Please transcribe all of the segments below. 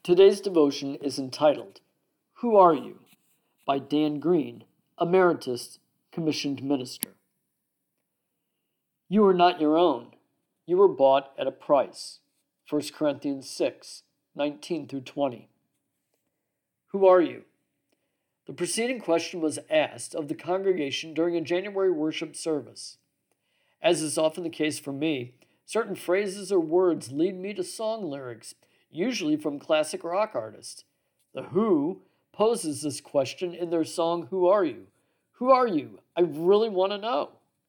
Today's devotion is entitled, Who Are You? By Dan Green, Emeritus Commissioned Minister. You are not your own. You were bought at a price. 1 Corinthians 6:19-20. Who are you? The preceding question was asked of the congregation during a January worship service. As is often the case for me, certain phrases or words lead me to song lyrics, usually from classic rock artists. The Who poses this question in their song, Who Are You? Who are you? I really want to know.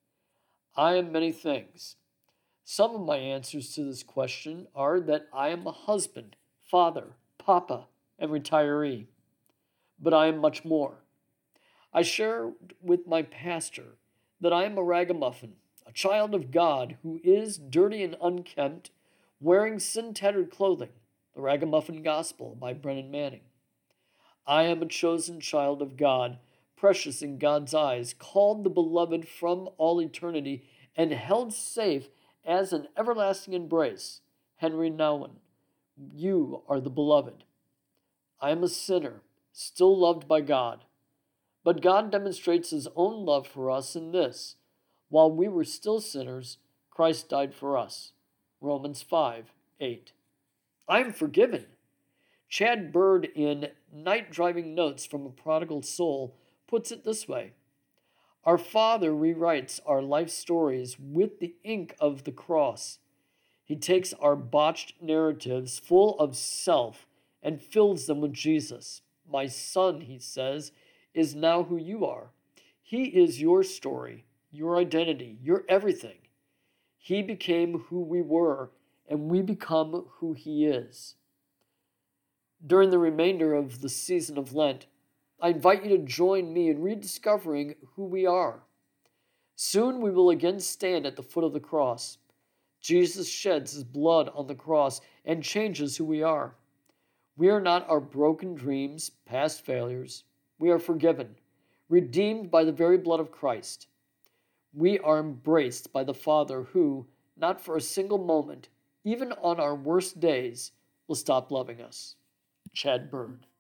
I am many things. Some of my answers to this question are that I am a husband, father, papa, and retiree. But I am much more. I shared with my pastor that I am a ragamuffin, a child of God who is dirty and unkempt, wearing sin-tattered clothing, the Ragamuffin Gospel by Brennan Manning. I am a chosen child of God, precious in God's eyes, called the beloved from all eternity, and held safe as an everlasting embrace. Henry Nouwen, you are the beloved. I am a sinner, still loved by God. But God demonstrates his own love for us in this: while we were still sinners, Christ died for us. Romans 5:8. I am forgiven. Chad Bird, in Night Driving Notes from a Prodigal Soul, puts it this way: Our Father rewrites our life stories with the ink of the cross. He takes our botched narratives full of self and fills them with Jesus. My son, he says, is now who you are. He is your story, your identity, your everything. He became who we were, and we become who he is. During the remainder of the season of Lent, I invite you to join me in rediscovering who we are. Soon we will again stand at the foot of the cross. Jesus sheds his blood on the cross and changes who we are. We are not our broken dreams, past failures. We are forgiven, redeemed by the very blood of Christ. We are embraced by the Father who, not for a single moment, even on our worst days, will stop loving us. Chad Bird.